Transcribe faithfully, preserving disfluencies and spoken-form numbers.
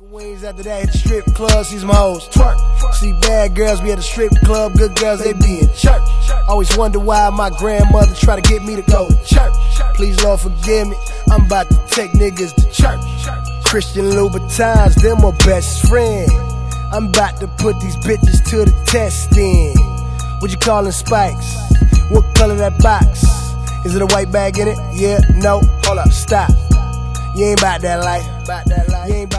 Wings after that, hit the strip club, see some hoes twerk. See bad girls be at the strip club, good girls they be in church. Always wonder why my grandmother try to get me to go to church. Please Lord forgive me, I'm about to take niggas to church. Christian Louboutins, them my best friend. I'm about to put these bitches to the test then. What you callin' spikes? What color that box? Is it a white bag in it? Yeah, no, hold up, stop. You ain't about that life. You ain't